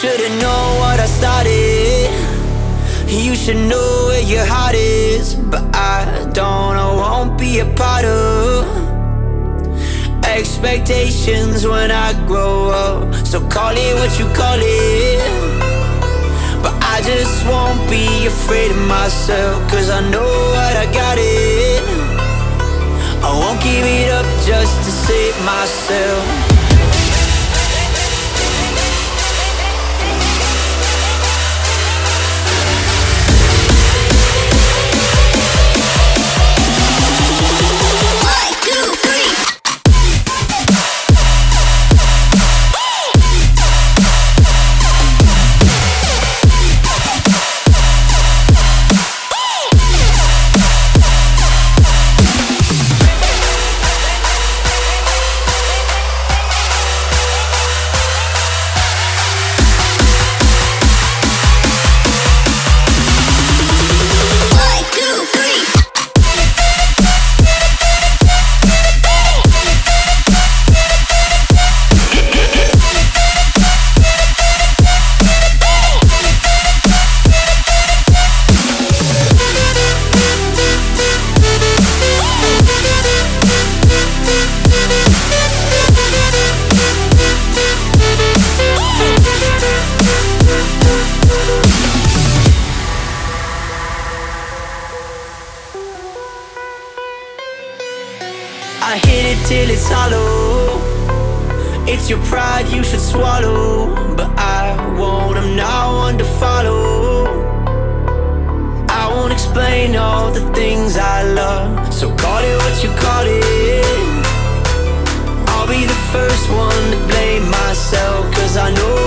should've known what I started. You should know where your heart is, but I don't, I won't be a part of expectations when I grow up. So call it what you call it, but I just won't be afraid of myself, cause I know what I got it. I won't give it up just to save myself. I hit it till it's hollow. It's your pride you should swallow, but I won't, I'm not one to follow. I won't explain all the things I love, so call it what you call it. I'll be the first one to blame myself, cause I know